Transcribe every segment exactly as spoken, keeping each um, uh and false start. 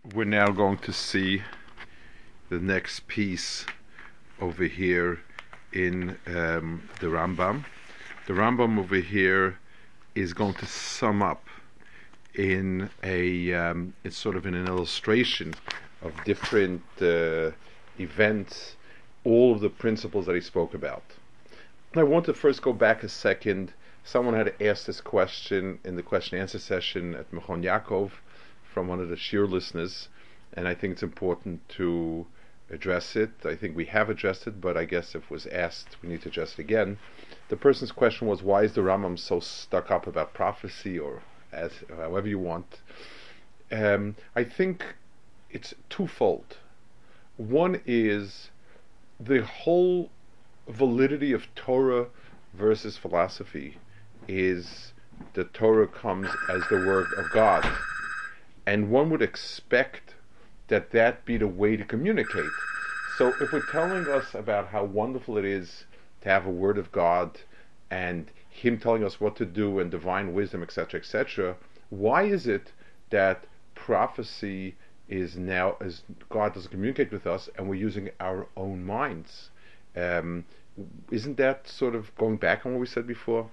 we're now going to see the next piece over here in um, the Rambam. The Rambam over here is going to sum up in a um, it's sort of in an illustration of different uh, events, all of the principles that he spoke about. I want to first go back a second. Someone had asked this question in the question and answer session at Mechon Yaakov from one of the Shir listeners, and I think it's important to address it. I think we have addressed it, but I guess if it was asked, we need to address it again. The person's question was, why is the Rambam so stuck up about prophecy, or as however you want? Um, I think it's twofold. One is the whole validity of Torah versus philosophy is the Torah comes as the word of God, and one would expect that that be the way to communicate. So if we're telling us about how wonderful it is to have a word of God and Him telling us what to do and divine wisdom, et cetera, et cetera, why is it that prophecy is now, as God doesn't communicate with us, and we're using our own minds? Um, isn't that sort of going back on what we said before?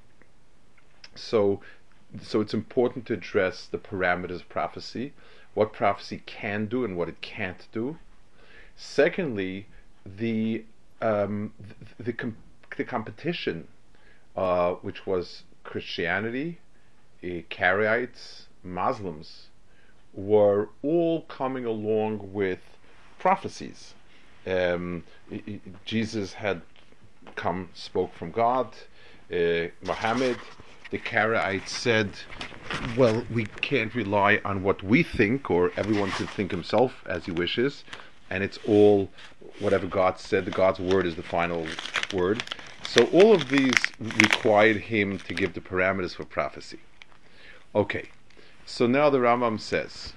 So, so it's important to address the parameters of prophecy, what prophecy can do and what it can't do. Secondly, the um, the, the, com- the competition, uh, which was Christianity, uh, Karaites, Muslims, were all coming along with prophecies. Um, Jesus had come, spoke from God. Uh, Muhammad, the Karaites said, well, we can't rely on what we think, or everyone can think himself as he wishes, and it's all whatever God said. The God's word is the final word. So all of these required him to give the parameters for prophecy. Okay, so now the Rambam says,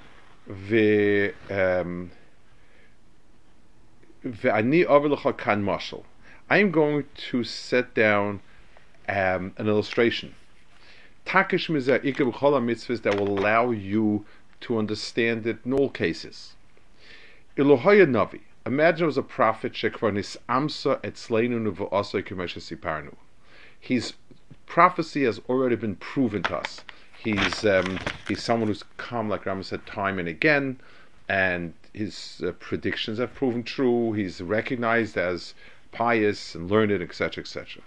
Ve, um, I am going to set down um, an illustration that will allow you to understand it in all cases. Imagine it was a prophet. His prophecy has already been proven to us. He's um, he's someone who's come, like Rambam said, time and again, and his uh, predictions have proven true. He's recognized as pious and learned, et cetera, et cetera.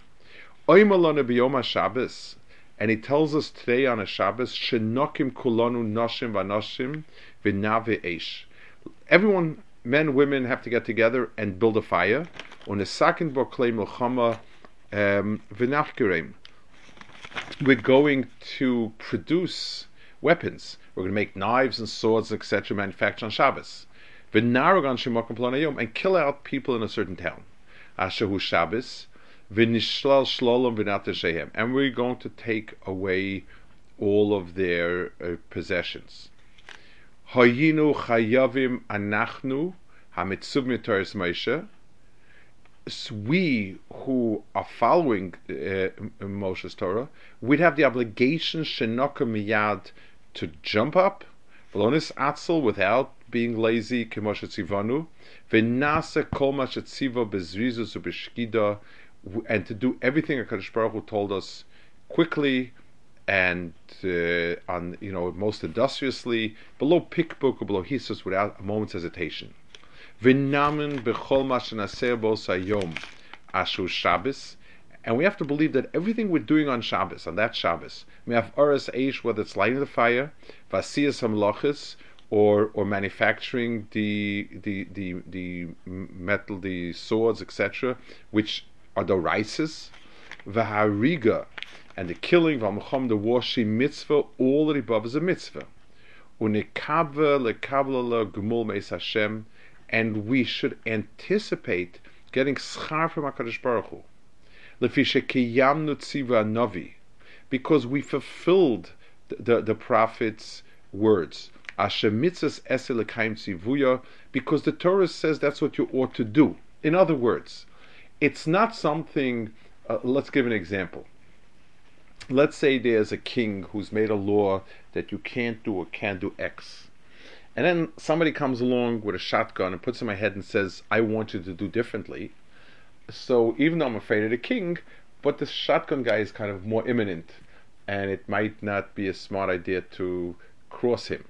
And he tells us today on a Shabbos, Shenokim kulonu noshim vanoshim v'nave eish. Everyone, men, women, have to get together and build a fire. Unesakin bo klei milchama v'nachkireim. We're going to produce weapons. We're going to make knives and swords, et cetera, manufactured on Shabbos. V'narog an shemokim plonayom, and kill out people in a certain town. Ashehu Shabbos. And we're going to take away all of their uh, possessions. Hayinu chayavim anachnu hamitzub mitaris Moshe. We who are following uh, Moshe's Torah, we'd have the obligation shenaka miyad to jump up, v'lonis atzel, without being lazy, k'moshe tzivanu, v'nase kol ma shetziva bezrizus u'beshkida, and to do everything HaKadosh Baruch Hu told us quickly and uh, on, you know, most industriously, below pikbuk or below hisus, without a moment's hesitation. V'namin b'chol ma shenaseh bo sayom ashu Shabbos, and we have to believe that everything we're doing on Shabbos, on that Shabbos, we have oras eish, whether it's lighting the fire, vasiyas hamlochis, or or manufacturing the the the the metal, the swords, et cetera, which are the rices, v'hariga, and the killing, v'amucham, the washing mitzvah, all that above is a mitzvah. Unikaveh lekavla gemul meis Hashem, and we should anticipate getting schar from HaKadosh Baruch Hu. Lefi shekiyamnu tziva navi, because we fulfilled the, the, the prophet's words. Asher mitzvahs ese lekayim tzivuya, because the Torah says that's what you ought to do. In other words, it's not something, uh, let's give an example. Let's say there's a king who's made a law that you can't do or can't do X. and then somebody comes along with a shotgun and puts in my head and says, I want you to do differently. So even though I'm afraid of the king, but the shotgun guy is kind of more imminent, and it might not be a smart idea to cross him.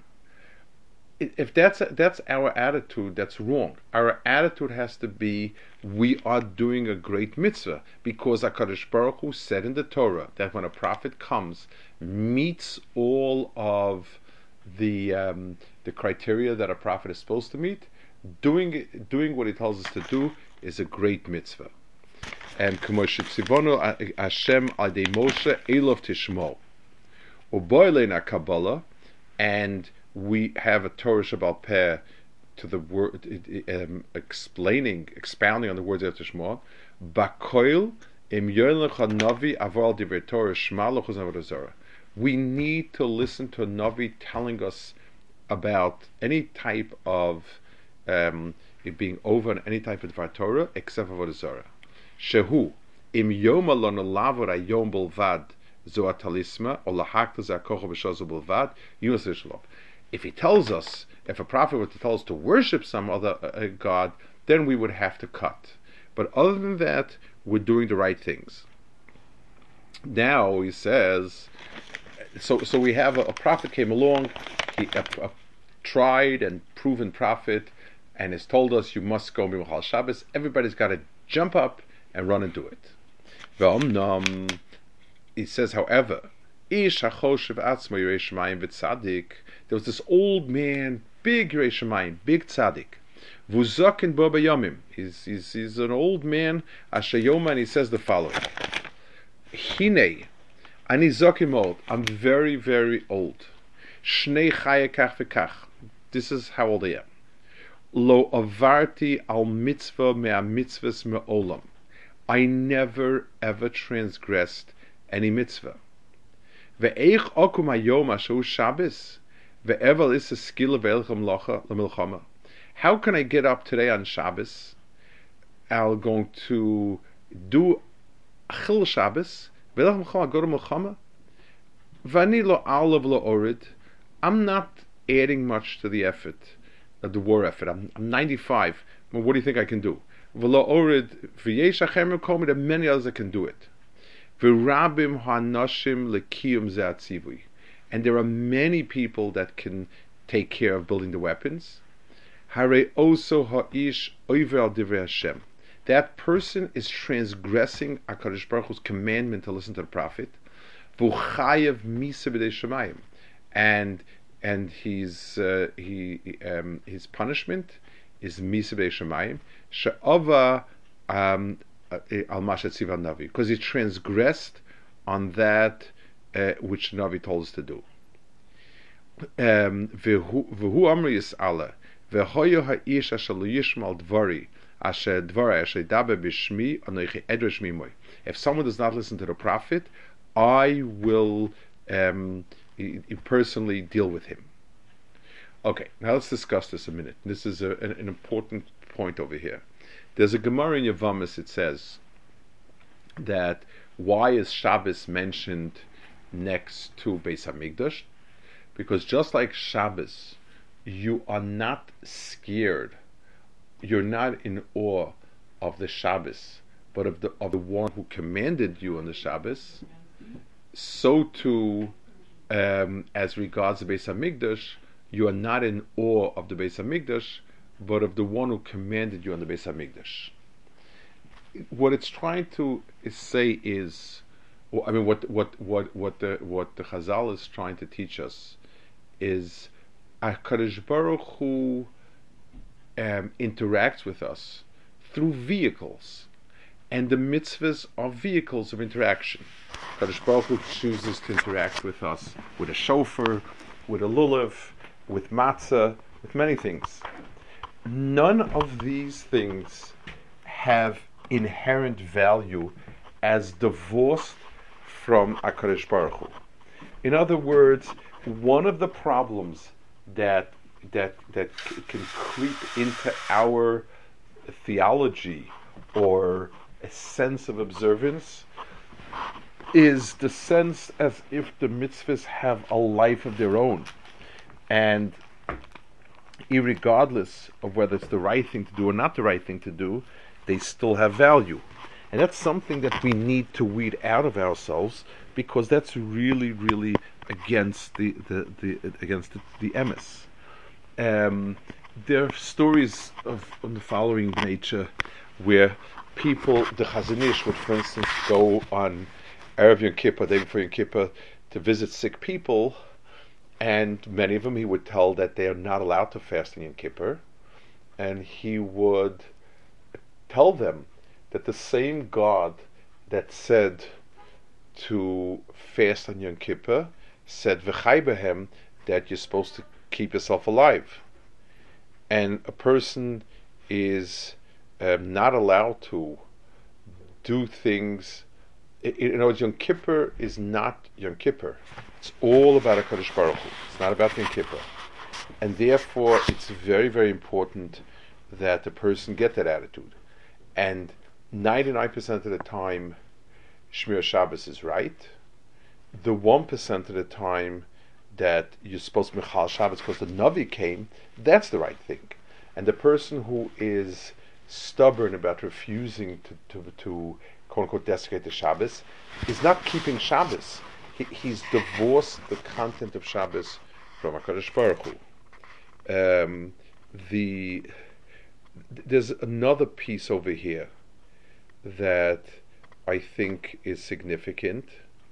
If that's that's our attitude, that's wrong. Our attitude has to be, we are doing a great mitzvah, because HaKadosh Baruch Hu said in the Torah that when a prophet comes, meets all of the um, the criteria that a prophet is supposed to meet, doing doing what he tells us to do is a great mitzvah. And K'moshe Tzivonu Hashem Adei Moshe Elov Tishmo Uboilena Kabbalah, and we have a Torah Shabbal Peh to the word, um, explaining, expounding on the words of Tishmo. Bakoil im Yolecha Navi Aval Divrei Torah Shma Lochuz Avodah Zarah. We need to listen to a Navi telling us about any type of um, it being over on any type of Dvar Torah except Avodah Zarah. Shehu im Yom Alon Lavor Yom Bolvad Zoa Talisma or Lahakta Zakocha B'Shazu Bolvad Yunus Ishlov. If he tells us, if a prophet were to tell us to worship some other uh, god, then we would have to cut. But other than that, we're doing the right things. Now he says, so so we have a, a prophet came along, he a, a tried and proven prophet, and has told us you must go Michal Shabbos. Everybody's got to jump up and run and do it. V'omnam, he says, however, Ish hachoshev atzmo yirei shemayim v'tzadik. There was this old man, big yirei shemayim, big tzaddik. V'uzakin bo b'yomim. He's he's he's an old man. Asher yoma, and he says the following: Hine, ani zakin old. I'm very very old. Shnei chaya kach v'kach. This is how old I am. Lo avarti al mitzvah me'a mitzvahs me'olam. I never ever transgressed any mitzvah. Ve'eich okum hayom ashu Shabbos ve'evel is a skill ve'elchem locha lemilchama. How can I get up today on Shabbos? I'm going to do achil Shabbos ve'elchem milchama, go to milchama. V'ani lo alav lo orid. I'm not adding much to the effort, uh, the war effort. I'm, I'm ninety-five. Well, what do you think I can do? V'lo orid v'yesh achem rekomi. There are many others that can do it. V'rabim ha'nashim lekiyum ze'atzivui. And there are many people that can take care of building the weapons. Hare oso ha'ish oiver al divrei Hashem. That person is transgressing HaKadosh Baruch Hu's commandment to listen to the prophet. V'uchayev misa b'dei shemayim. And and he's uh, he um, his punishment is misa b'dei shemayim. She'ava um, al mashat tziva navi, because he transgressed on that uh, which Navi told us to do. V'hu amri yis'ala v'hoyo ha'ish asher lo yishmal dvari asher dvari asher daber b'shmi anoichi edresh mimoy. If someone does not listen to the prophet, I will um, personally deal with him. Okay, now let's discuss this a minute. This is a, an, an important point over here. There's a Gemara in Yavamis. It says that why is Shabbos mentioned next to Beis Hamikdash? Because just like Shabbos, you are not scared, you're not in awe of the Shabbos, but of the of the one who commanded you on the Shabbos. So too, um, as regards the Beis Hamikdash, you are not in awe of the Beis Hamikdash, but of the one who commanded you on the Beis Hamikdash. What it's trying to say is, well, I mean, what what what what the what the Chazal is trying to teach us is, HaKadosh Baruch Hu um, interacts with us through vehicles, and the mitzvahs are vehicles of interaction. HaKadosh Baruch Hu chooses to interact with us with a shofar, with a lulav, with matzah, with many things. None of these things have inherent value as divorced from HaKadosh Baruch Hu. In other words, one of the problems that that that can creep into our theology or a sense of observance is the sense as if the mitzvahs have a life of their own, and irregardless of whether it's the right thing to do or not the right thing to do, they still have value. And that's something that we need to weed out of ourselves, because that's really, really against the, the, the against the, the emes. Um, there are stories of, of the following nature where people, the Chazon Ish would, for instance, go on Erev Yom Kippur, day before Yom Kippur, to visit sick people, and many of them he would tell that they are not allowed to fast on Yom Kippur, and he would tell them that the same God that said to fast on Yom Kippur said v'chai behem, that you're supposed to keep yourself alive, and a person is um, not allowed to do things. You know, Yom Kippur is not Yom Kippur. It's all about HaKadosh Baruch Hu. It's not about Yom Kippur. And therefore, it's very, very important that the person get that attitude. And ninety-nine percent of the time, Shmir Shabbos is right. The one percent of the time that you're supposed to be Mechal Shabbos because the Navi came, that's the right thing. And the person who is stubborn about refusing to, to, to quote-unquote desecrate the Shabbos is not keeping Shabbos. He, he's divorced the content of Shabbos from HaKadosh Baruch Hu. Um, the, there's another piece over here that I think is significant,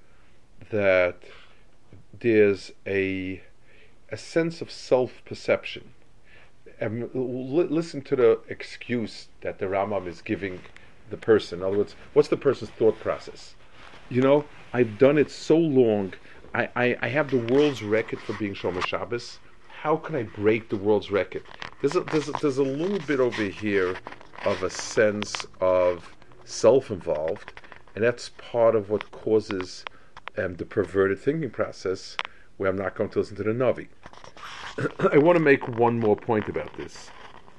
that there's a a sense of self-perception. Um, l- listen to the excuse that the Rambam is giving the person. In other words, what's the person's thought process? You know, I've done it so long. I, I, I have the world's record for being Shomer Shabbos. How can I break the world's record? There's a, there's a, there's a little bit over here of a sense of self-involved, and that's part of what causes um, the perverted thinking process, where I'm not going to listen to the Navi. I want to make one more point about this.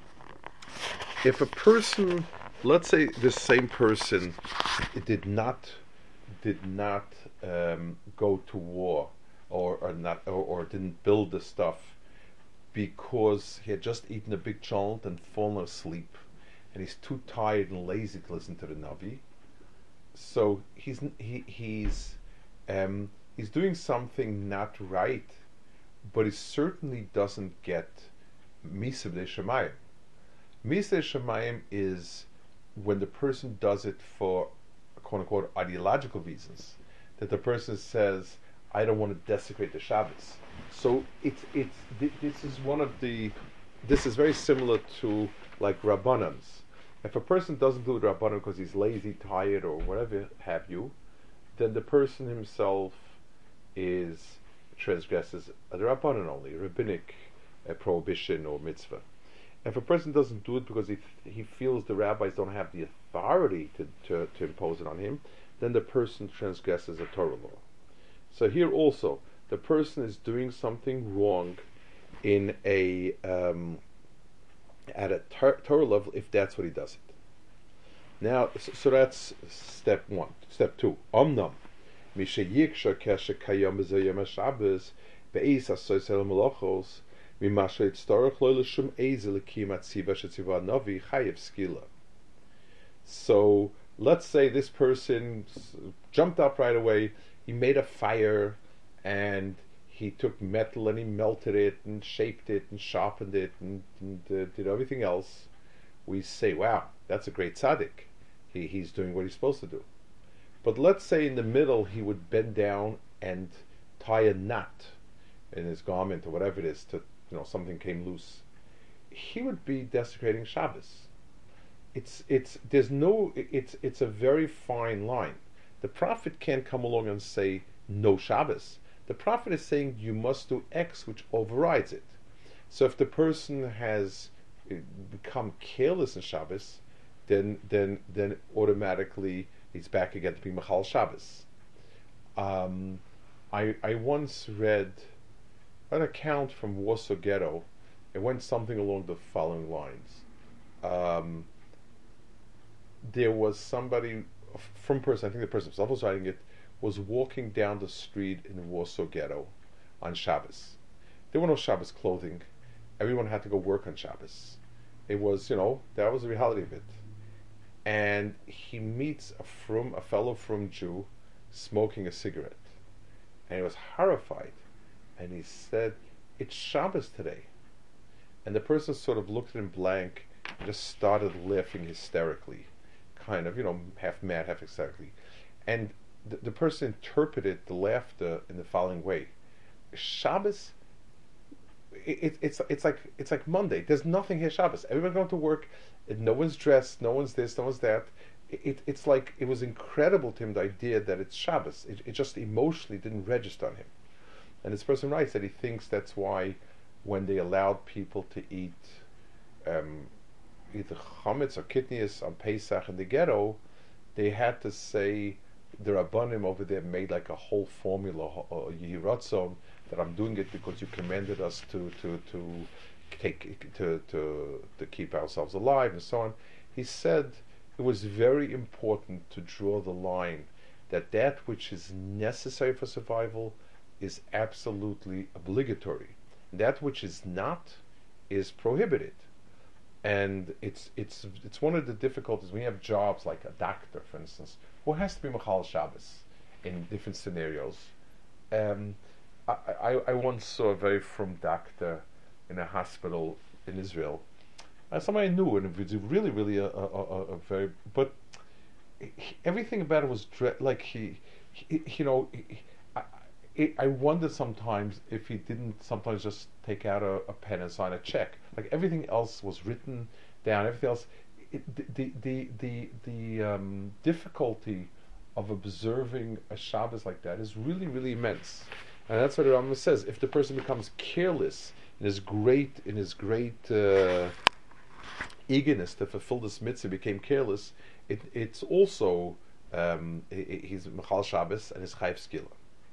If a person, let's say the same person did not did not um, go to war, or, or not or, or didn't build the stuff because he had just eaten a big cholent and fallen asleep, and he's too tired and lazy to listen to the Navi, so he's he, he's um, he's doing something not right, but he certainly doesn't get Misa de Shemayim. Misa Shemayim is when the person does it for quote unquote ideological reasons, that the person says, I don't want to desecrate the Shabbos. So it's it's this is one of the this is very similar to like Rabbanans. If a person doesn't do the Rabbanan because he's lazy, tired, or whatever have you, then the person himself is transgresses a Rabbanan only, a rabbinic a prohibition or mitzvah. If a person doesn't do it because he he feels the rabbis don't have the authority to, to, to impose it on him, then the person transgresses a Torah law. So here also, the person is doing something wrong in a um, at a tor- Torah level if that's what he does it. Now, so, so that's step one. Step two. Omnam mishayiksha kesha kayom b'zayom Shabbos be'is asoysel malachos mimasha yitztorach lo l'shum ezel kimat tziva shetziva navi chayev skila. So let's say this person jumped up right away. He made a fire, and he took metal and he melted it and shaped it and sharpened it and, and uh, did everything else. We say, wow, that's a great tzaddik. He, he's doing what he's supposed to do. But let's say in the middle he would bend down and tie a knot in his garment or whatever it is, to, you know, something came loose. He would be desecrating Shabbos. It's it's there's no it's it's a very fine line. The prophet can't come along and say no Shabbos. The prophet is saying you must do X, which overrides it. So if the person has become careless in Shabbos, then then then automatically he's back again to be Mechal Shabbos. Um, I I once read an account from Warsaw Ghetto. It went something along the following lines. Um, there was somebody from person, I think the person himself was writing it, was walking down the street in Warsaw Ghetto on Shabbos. There were no Shabbos clothing, everyone had to go work on Shabbos. It was, you know, that was the reality of it. And he meets a frum, a fellow frum Jew, smoking a cigarette, and he was horrified. And he said, "It's Shabbos today." And the person sort of looked at him blank and just started laughing hysterically, kind of, you know, half mad, half hysterically. And the, the person interpreted the laughter in the following way: Shabbos, it, it, it's it's like it's like Monday. There's nothing here Shabbos. Everyone's going to work. No one's dressed. No one's this. No one's that. It, it it's like it was incredible to him, the idea that it's Shabbos. It, it just emotionally didn't register on him. And this person writes that he thinks that's why when they allowed people to eat um, either chametz or kidneys on Pesach in the ghetto, they had to say the Rabbanim over there made like a whole formula, or Yiratzon, that I'm doing it because you commanded us to to to take to to to keep ourselves alive and so on. He said it was very important to draw the line that that which is necessary for survival is absolutely obligatory. That which is not is prohibited. And it's it's it's one of the difficulties when you have jobs like a doctor, for instance, who has to be Machal Shabbos in different scenarios. Um, I, I, I once saw a very frum doctor in a hospital in Israel. Uh, somebody I knew, and it was really, really a, a, a, a very, but he, everything about it was dre- like he, he, you know, he, I, I wonder sometimes if he didn't sometimes just take out a, a pen and sign a check. Like everything else was written down. Everything else, it, the the the the um, difficulty of observing a Shabbos like that is really, really immense. And that's what the Rambam says. If the person becomes careless in his great in his great uh, eagerness to fulfill this mitzvah, became careless, it, it's also um, he's Mechal Shabbos and his Chayv Skila.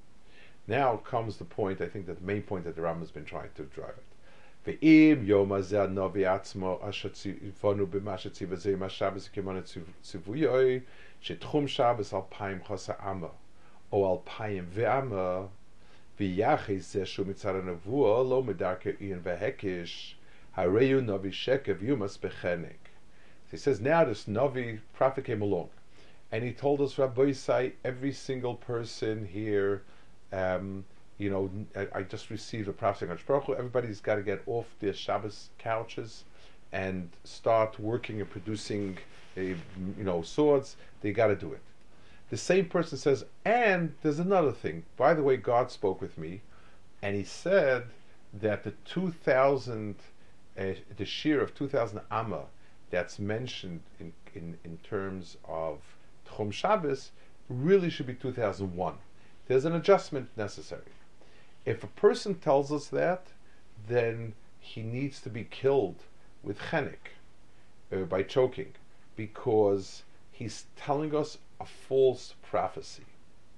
Now comes the point, I think that the main point that the Rambam has been trying to drive it. Ve'im yom hazeh novi atzmo asher tzivonu b'ma shetzivah zeh ma Shabbos kimon tzivuyoi shetchum Shabbos alpayim chasa ama o alpayim ve'ama v'yachis zeh shu mitzad nevuah lo medarke ian ve'hekish hareyu novi shekev yumas bechenek. He says now this novi prophet came along and he told us, Rabbi Yisai, every single person here, um, you know, I, I just received a prophecy on Baruch Hu. Everybody's got to get off their Shabbos couches and start working and producing, uh, you know, swords. They got to do it. The same person says, and there's another thing. By the way, God spoke with me, and He said that the two thousand, uh, the shear of two thousand Amma that's mentioned in in, in terms of Tchum Shabbos really should be two thousand one. There's an adjustment necessary. If a person tells us that, then he needs to be killed with chenek, uh, by choking, because he's telling us a false prophecy.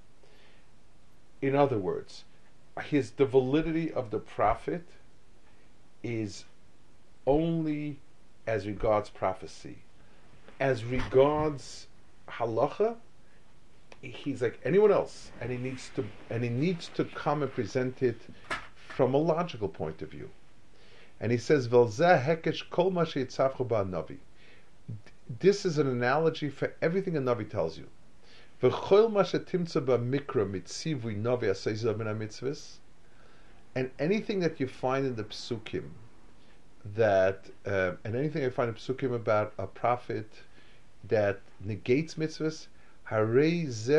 In other words, his the validity of the prophet is only as regards prophecy. As regards halacha, he's like anyone else, and he needs to and he needs to come and present it from a logical point of view. And he says, "Velzeh hekesh kol ma sheyitzavchu ba navi." This is an analogy for everything a navi tells you. V'chol ma shetimtza ba mikra mitzivui navi aseizav min hamitzvos, and anything that you find in the psukim that uh, and anything I find in psukim about a prophet that negates mitzvahs. This,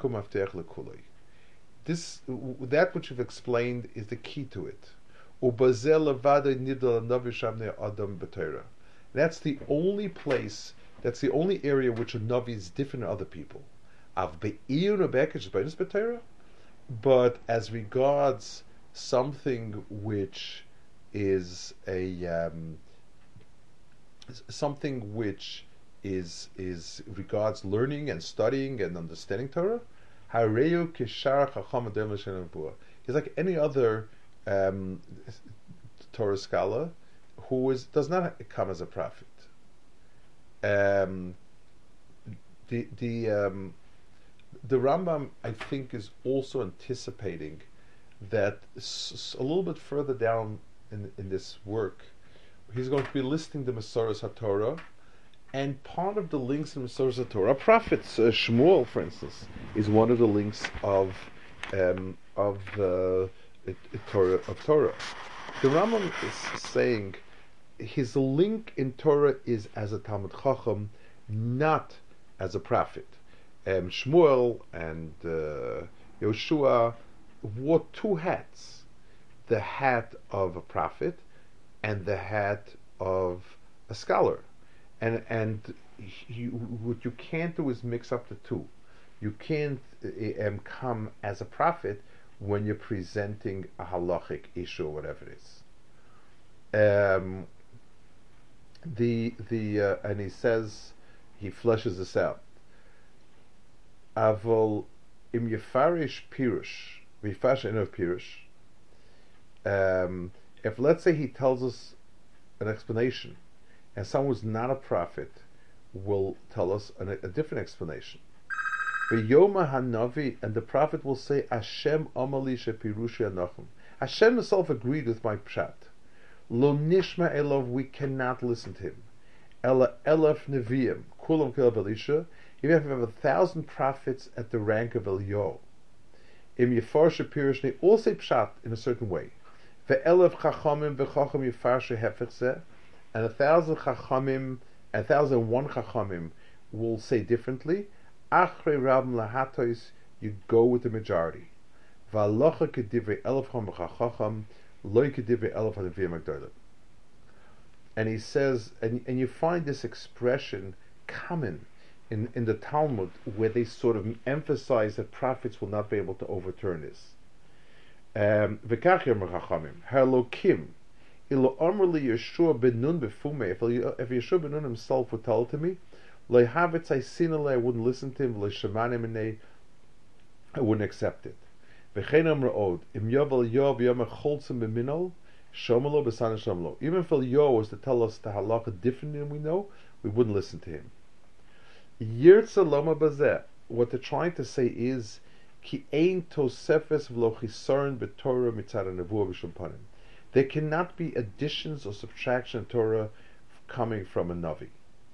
that which you've explained, is the key to it. That's the only place, that's the only area which a Navi is different than other people. But as regards something which is a um, something which is is regards learning and studying and understanding Torah, he's like any other um, Torah scholar who is does not come as a prophet. Um, the the um, the Rambam, I think, is also anticipating that s- a little bit further down in, in this work, he's going to be listing the Masoras HaTorah, and part of the links in Masoras HaTorah, prophets, uh, Shmuel, for instance, is one of the links of um, of uh, it, it, Torah of Torah. The Rambam is saying his link in Torah is as a Talmud Chacham, not as a prophet. Um, Shmuel and uh, Yoshua wore two hats: the hat of a prophet and the hat of a scholar. And and you, what you can't do is mix up the two. You can't uh, um, come as a prophet when you're presenting a halachic issue or whatever it is. Um, the the uh, and he says, he fleshes this out. Avol im yefarish pirush, vifash enough pirush. Um, if let's say he tells us an explanation, and someone who's not a prophet will tell us an, a different explanation. V'yoma hanavi, and the prophet will say, Hashem amali shepirushi anachim. Hashem himself agreed with my pshat. Lo nishma elov, we cannot listen to him. Ela elef neviim, kulam kelav Elisha. Even if you have a thousand prophets at the rank of Eliyahu, im yefarshe pirush, they all say pshat in a certain way. Ve'elef chachamim v'chacham yefarshe hefech zeh, and a thousand chachamim, a thousand and one chachamim will say differently. Achrei rabim lahatois, you go with the majority. V'alocha kedivrei elef chacham, loy kedivrei elef hanevim agdolim. And he says, and, and you find this expression common in, in the Talmud, where they sort of emphasize that prophets will not be able to overturn this. V'kach yomar chachamim, ha'elokim, ilo amr li Yeshua ben Nun befume, if Yeshua ben Nun himself would tell it to me, lo havetz I wouldn't listen to him, lo shemane minei, I wouldn't accept it. V'chein amr od, im yovel yov yomer cholzim b'minol, shomelo b'san shomelo. Even if Eliyahu was to tell us the halacha differently than we know, we wouldn't listen to him. Yirtza loma bazeh, what they're trying to say is, ki ein tosefes v'lo chisaron b'torah mitzad ha'nevuah b'shum panim. There cannot be additions or subtraction in Torah coming from a Navi.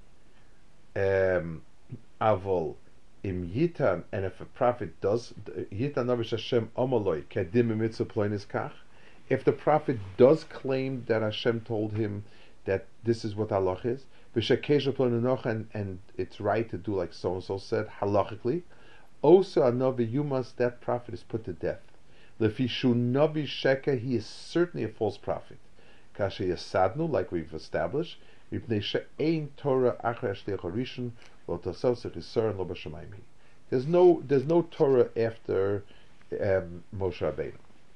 Um, Avol im yitan, and if a prophet does yitan navi Hashem amaloi kadim mitzvah ploinis kach, if the prophet does claim that Hashem told him that this is what halach is, v'shekesha ploininoch, and and it's right to do like so and so said halachically, also a navi, you must, that prophet is put to death. Lefishu navi sheka, he is certainly a false prophet. Kashe yasadnu, like we've established, mipnei she'ein Torah achre shliach harishon lo tasov sechisar lo b'shamayim. There's no there's no Torah after um, Moshe Rabbeinu.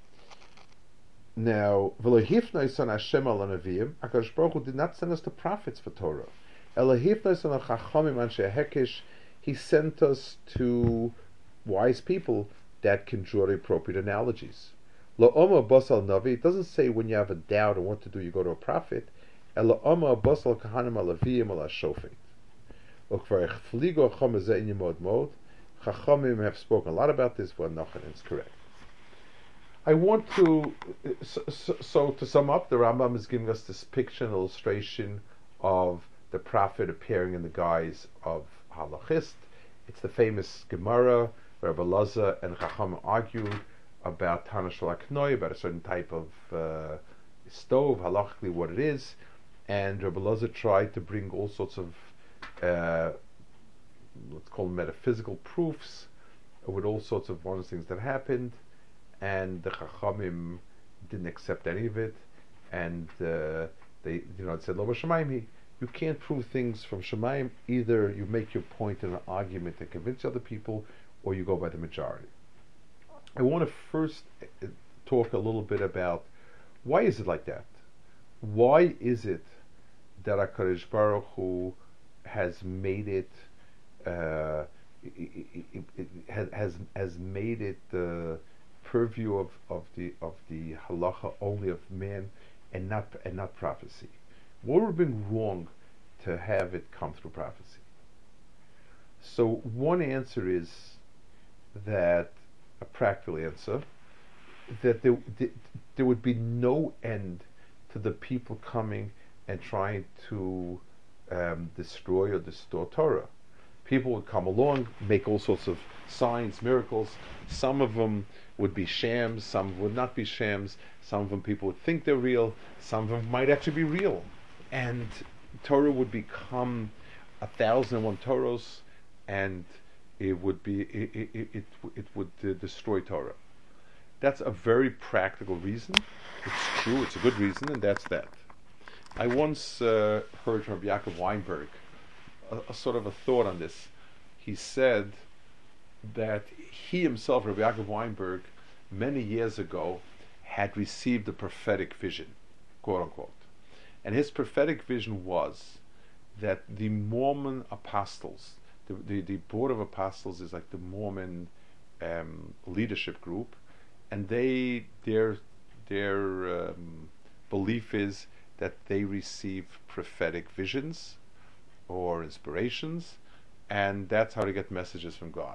Now, v'lo hifnai son Hashem al hanaviyim, HaKadosh Baruch Hu did not send us the prophets for Torah. Ela hifnai son chachamim anshe hekesh, he sent us to wise people that can draw the appropriate analogies. Lo oma basal navi, it doesn't say when you have a doubt on what to do, you go to a prophet. Ela oma basal kahanim al aviyim al hashofet. Look for echfligo chomazeh in yimod mod. Chachamim have spoken a lot about this, but Nachman is correct. I want to, so, so, so to sum up, the Rambam is giving us this picture and illustration of the prophet appearing in the guise of halachist. It's the famous Gemara where Rabbi Elazar and Chacham argued about Tana Shel Aknoi, about a certain type of uh, stove, halachically what it is, and Rabbi Elazar tried to bring all sorts of uh, let's call them metaphysical proofs with all sorts of wondrous things that happened, and the Chachamim didn't accept any of it, and uh, they, you know, it said Lo b'Shamayim. You can't prove things from Shemayim. Either you make your point in an argument to convince other people, or you go by the majority. I want to first talk a little bit about why is it like that? Why is it that HaKadosh Baruch Hu has made it, uh, it, it, it, it has has made it the purview of, of the of the halacha only of man and not and not prophecy? What would have been wrong to have it come through prophecy? So one answer is that, a practical answer, that there, there would be no end to the people coming and trying to um, destroy or distort Torah. People would come along, make all sorts of signs, miracles. Some of them would be shams, some would not be shams. Some of them people would think they're real, some of them might actually be real. And Torah would become a thousand and one Torahs, and it would be it it, it, it would uh, destroy Torah. That's a very practical reason. It's true, it's a good reason, and that's that. I once uh, heard from Yaakov Weinberg a, a sort of a thought on this. He said that he himself, Rabbi Yaakov Weinberg, many years ago, had received a prophetic vision, quote unquote. And his prophetic vision was that the Mormon apostles, the, the, the Board of Apostles is like the Mormon um, leadership group, and they their their um, belief is that they receive prophetic visions or inspirations, and that's how they get messages from God.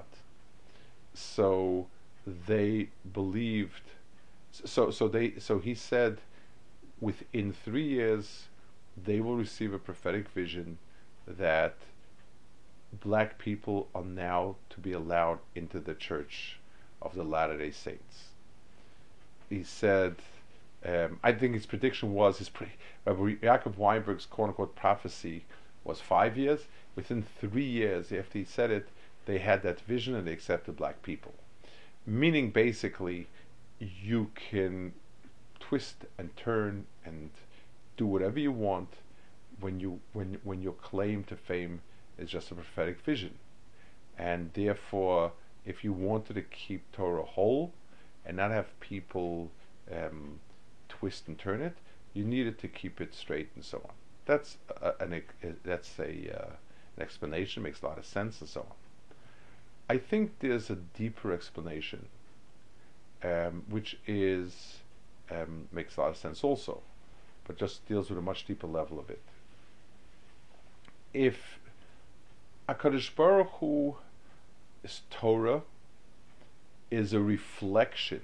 So they believed. So so they so he said, within three years, they will receive a prophetic vision that black people are now to be allowed into the Church of the Latter-day Saints. He said, um, I think his prediction was, his pre- Rabbi Yaakov Weinberg's quote-unquote prophecy was five years. Within three years after he said it, they had that vision and they accepted black people. Meaning, basically, you can twist and turn and do whatever you want when you when when your claim to fame is just a prophetic vision. And therefore, if you wanted to keep Torah whole and not have people um, twist and turn it, you needed to keep it straight and so on. That's a, an that's a uh, an explanation, makes a lot of sense and so on. I think there's a deeper explanation, um, which is um, makes a lot of sense also, but just deals with a much deeper level of it. If HaKadosh Baruch Hu's Torah is a reflection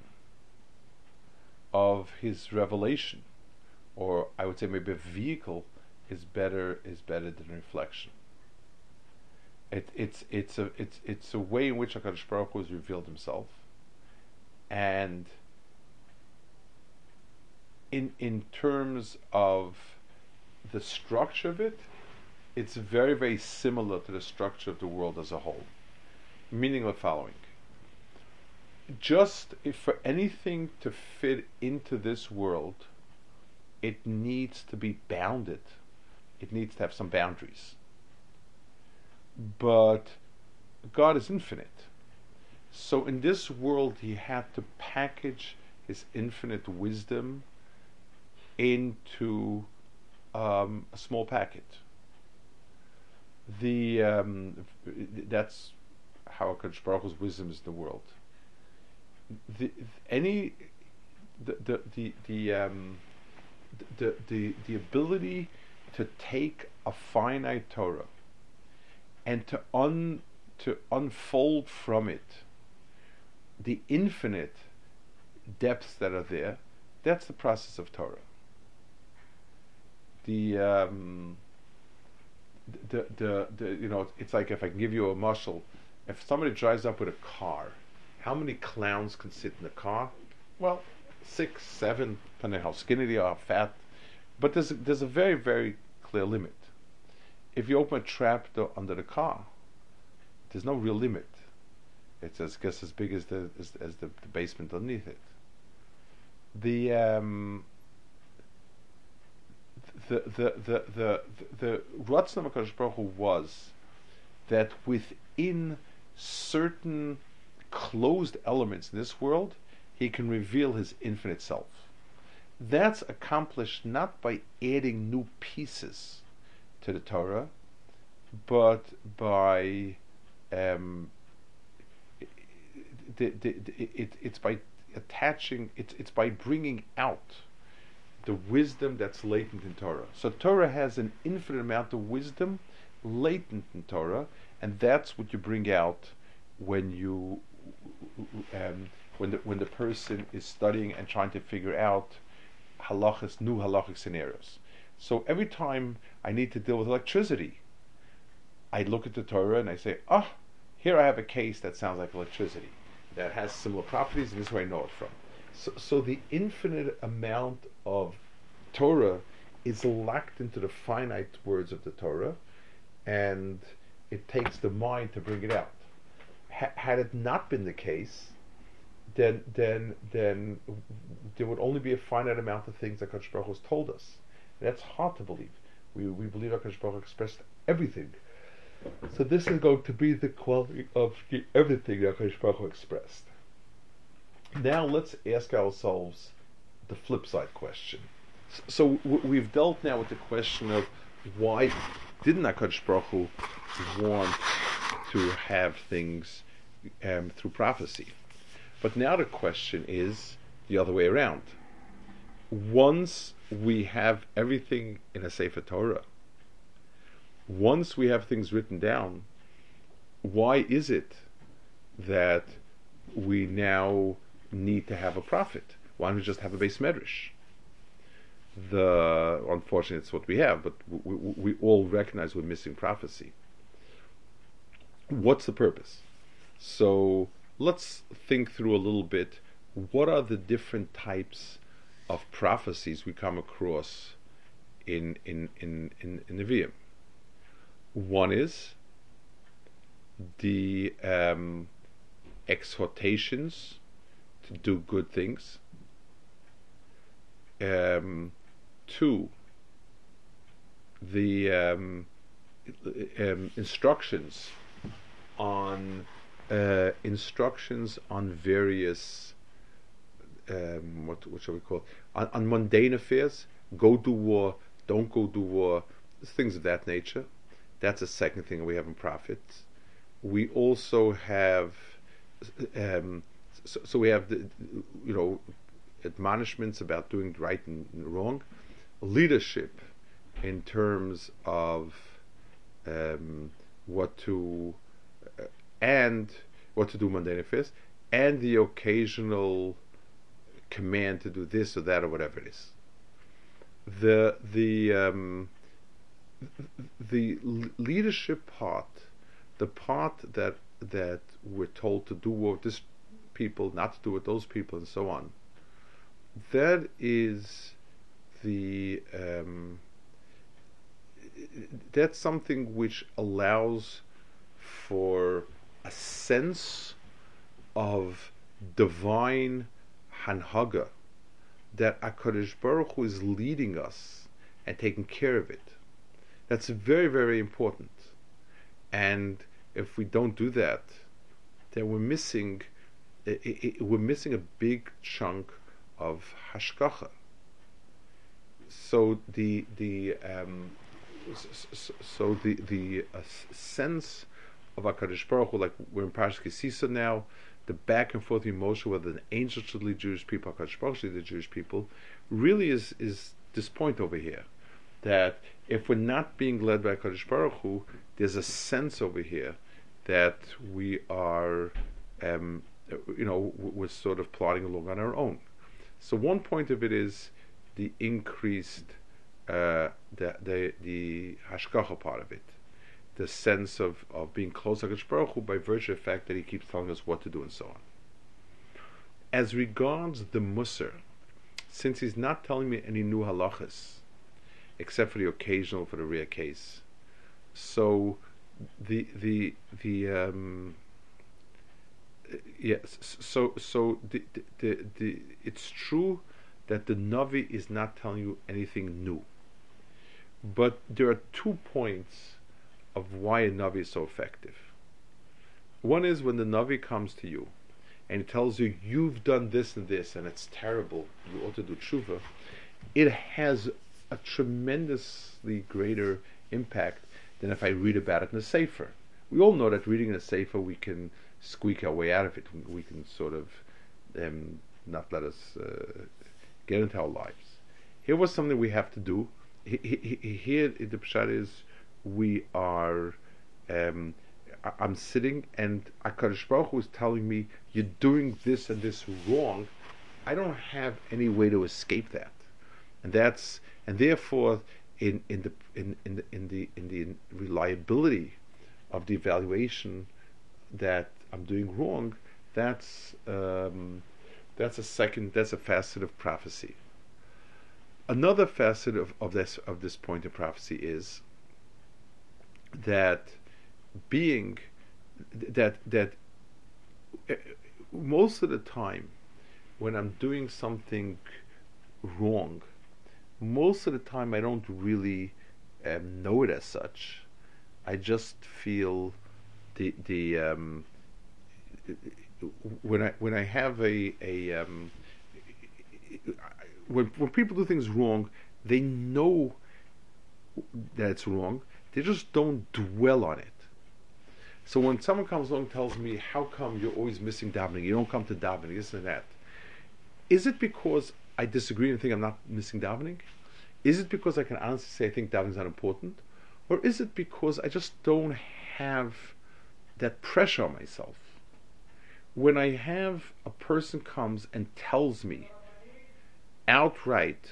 of His revelation, or I would say maybe a vehicle is better is better than reflection. It, it's it's a it's it's a way in which HaKadosh Baruch Hu has revealed Himself, and in in terms of the structure of it, it's very very similar to the structure of the world as a whole. Meaning the following: just if for anything to fit into this world, it needs to be bounded. It needs to have some boundaries. But God is infinite. So in this world, He had to package His infinite wisdom into um, a small packet. The um, that's how HaKadosh Baruch Hu's wisdom is in the world. The any the the the the, um, the the the ability to take a finite Torah and to un to unfold from it the infinite depths that are there, that's the process of Torah. The um, the, the the you know, it's like, if I can give you a mashal, if somebody drives up with a car, how many clowns can sit in the car? Well, six, seven, depending on how skinny they are, fat. But there's a, there's a very very clear limit. If you open a trap door under the car, there's no real limit. It's as guess as big as the as, as the, the basement underneath it. The um, the the the the the Ratzon HaKadosh Baruch Hu was that within certain closed elements in this world, He can reveal His infinite self. That's accomplished not by adding new pieces to the Torah, but by um, the, the, the, it, it's by attaching, it's it's by bringing out the wisdom that's latent in Torah. So Torah has an infinite amount of wisdom latent in Torah, and that's what you bring out when you um, when the when the person is studying and trying to figure out halachas, new halachic scenarios. So every time I need to deal with electricity, I look at the Torah and I say, ah, oh, here I have a case that sounds like electricity, that has similar properties, and this is where I know it from. So, so the infinite amount of Torah is locked into the finite words of the Torah, and it takes the mind to bring it out. Ha- had it not been the case, then then then there would only be a finite amount of things that HaKadosh Baruch Hu has told us. And that's hard to believe. We we believe HaKadosh Baruch Hu expressed everything. So this is going to be the quality of the everything that HaKadosh Baruch Hu expressed. Now let's ask ourselves the flip side question. So w- we've dealt now with the question of why didn't HaKadosh Baruch Hu want to have things um, through prophecy? But now the question is the other way around. Once we have everything in a Sefer Torah, once we have things written down, why is it that we now need to have a prophet? Why don't we just have a Beis Medrash? The unfortunately, it's what we have, but we, we, we all recognize we're missing prophecy. What's the purpose? So let's think through a little bit. What are the different types of prophecies we come across in in in in, in Nevi'im? One is the um, exhortations to do good things. Um, two, the um, um, instructions on uh, instructions on various um, what what shall we call it? On, on mundane affairs. Go do war, don't go do war, things of that nature. That's a second thing we have in prophets. We also have, um, so, so we have the, you know, admonishments about doing right and wrong, leadership in terms of um, what to uh, and what to do mundane affairs, and the occasional command to do this or that or whatever it is. The the um, the leadership part, the part that that we're told to do with this people, not to do with those people, and so on. That is the um, that's something which allows for a sense of divine hanhaga, that HaKadosh Baruch Hu is leading us and taking care of it. That's very, very important. And if we don't do that, then we're missing it, it, we're missing a big chunk of hashgacha. So the the um, so, so the the uh, sense of HaKadosh Baruch Hu, like we're in Parshas Kisisa now, the back and forth emotion whether an angel should lead Jewish people, HaKadosh Baruch Hu should lead the Jewish people, really is is this point over here, that if we're not being led by HaKadosh Baruch Hu, there's a sense over here that we are, um, you know, we're sort of plodding along on our own. So one point of it is the increased, uh, the the the hashgacha part of it, the sense of, of being close to HaKadosh Baruch Hu by virtue of the fact that He keeps telling us what to do and so on. As regards the Musar, since He's not telling me any new halachas, except for the occasional, for the rare case, so the the the um, yes, so so the, the the the it's true that the Navi is not telling you anything new, but there are two points of why a Navi is so effective. One is when the Navi comes to you and he tells you you've done this and this and it's terrible, you ought to do tshuva. It has a tremendously greater impact than if I read about it in a sefer. We all know that reading in a sefer we can squeak our way out of it. We can sort of um, not let us uh, get into our lives. Here was something we have to do. Here the pshat is we are. Um, I'm sitting and HaKadosh Baruch Hu is telling me you're doing this and this wrong. I don't have any way to escape that. and that's and therefore in in the in in the in the, in the reliability of the evaluation that I'm doing wrong, that's um, that's a second that's a facet of prophecy. Another facet of, of this of this point of prophecy is that being that that uh, most of the time when I'm doing something wrong, most of the time I don't really um, know it as such. I just feel the the um, when I when I have a a um, when when people do things wrong, they know that it's wrong. They just don't dwell on it. So when someone comes along and tells me, "How come you're always missing davening? You don't come to davening, this and that." Is it because I disagree and think I'm not missing davening? Is it because I can honestly say I think davening is not important? Or is it because I just don't have that pressure on myself? When I have a person comes and tells me outright,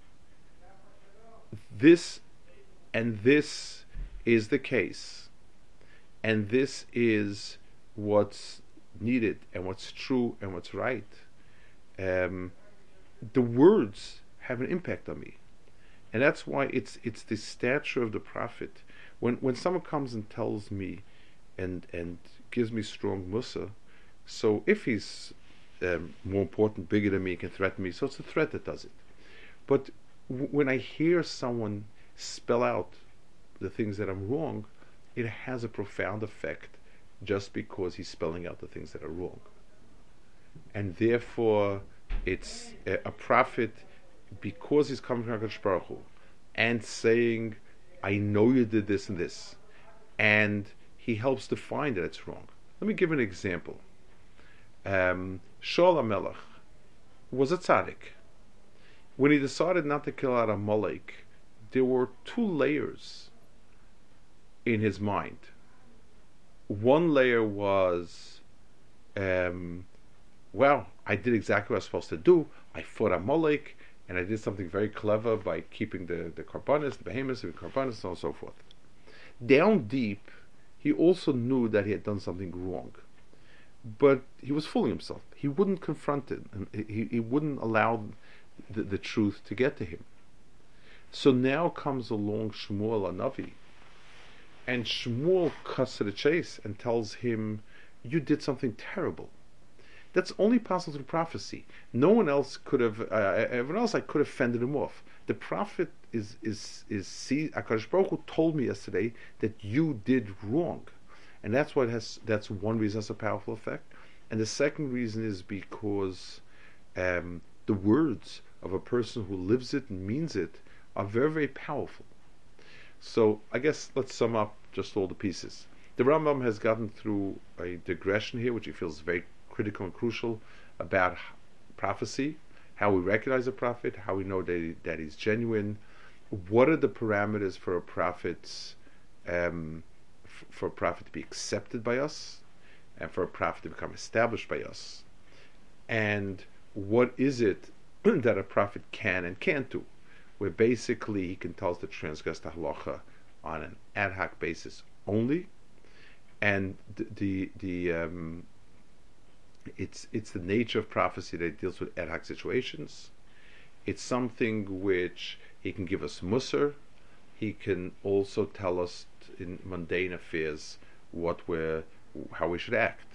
this and this is the case, and this is what's needed and what's true and what's right, um, the words have an impact on me. And that's why it's it's the stature of the prophet. When when someone comes and tells me and and gives me strong mussar, so if he's um, more important, bigger than me, he can threaten me, so it's a threat that does it. But w- when I hear someone spell out the things that are wrong, it has a profound effect just because he's spelling out the things that are wrong. And therefore, it's a, a prophet because he's coming from HaKadosh Baruch Hu and saying, I know you did this and this, and he helps define that it's wrong. Let me give an example. Um, Shaul HaMelech was a tzaddik. When he decided not to kill out Amalek, there were two layers in his mind. One layer was, um, well, I did exactly what I was supposed to do. I fought Amalek, and I did something very clever by keeping the, the karbanis, the behemoths, the karbanis, and so on and so forth. Down deep, he also knew that he had done something wrong. But he was fooling himself. He wouldn't confront it, and he, he wouldn't allow the, the truth to get to him. So now comes along Shmuel Hanavi, and Shmuel cuts to the chase and tells him, you did something terrible. That's only possible through prophecy. No one else could have. Uh, everyone else, I could have fended him off. The prophet is is is. See, HaKadosh Baruch Hu told me yesterday that you did wrong, and that's what has. That's one reason has a powerful effect, and the second reason is because um, the words of a person who lives it and means it are very very powerful. So I guess let's sum up just all the pieces. The Rambam has gotten through a digression here, which he feels very critical and crucial about prophecy, how we recognize a prophet, how we know that, he, that he's genuine, what are the parameters for a prophet's um, f- for a prophet to be accepted by us, and for a prophet to become established by us, and what is it that a prophet can and can't do, where basically he can tell us to transgress the halacha on an ad hoc basis only, and the the, the um, It's it's the nature of prophecy that it deals with ad hoc situations. It's something which he can give us mussar. He can also tell us in mundane affairs what we're, how we should act.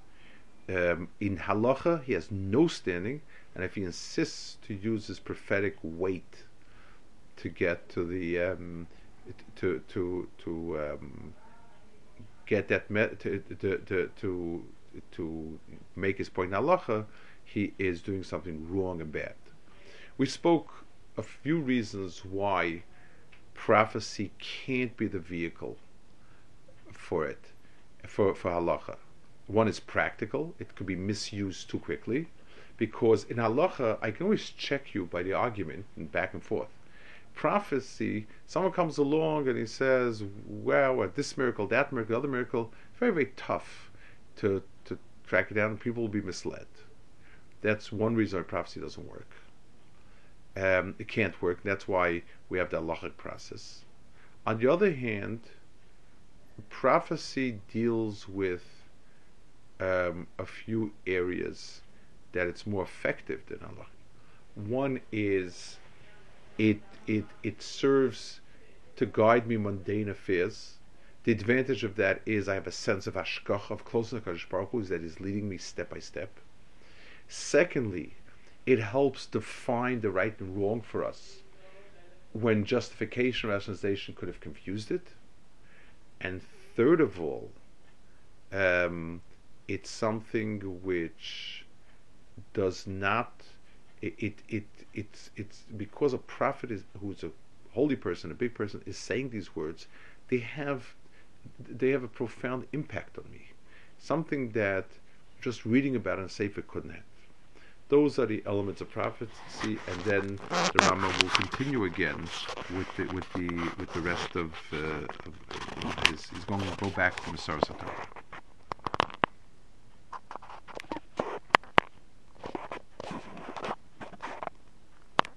Um, in halacha, he has no standing, and if he insists to use his prophetic weight to get to the um, to to to um, get that me- to to to, to to make his point in halacha, he is doing something wrong and bad. We spoke a few reasons why prophecy can't be the vehicle for it, for, for halacha. One is practical. It could be misused too quickly, because in halacha, I can always check you by the argument and back and forth. Prophecy, someone comes along and he says, well, this miracle, that miracle, other miracle, very, very tough to to track it down, and people will be misled. That's one reason why prophecy doesn't work. um, it can't work. That's why we have the halachic process. On the other hand, prophecy deals with um, a few areas that it's more effective than Allah. One is it it it serves to guide me mundane affairs. The advantage of that is I have a sense of hashkach, of closeness to Kadosh Baruch Hu, that is leading me step by step. Secondly, it helps define the right and wrong for us when justification or rationalization could have confused it. And third of all, um, it's something which does not it it, it it's it's because a prophet is who's a holy person, a big person, is saying these words, they have they have a profound impact on me. Something that just reading about in Sefer couldn't have. Those are the elements of prophecy, and then the Rambam will continue again with the with the with the rest of, uh, of his. He's going to go back to the Masaras HaTorah.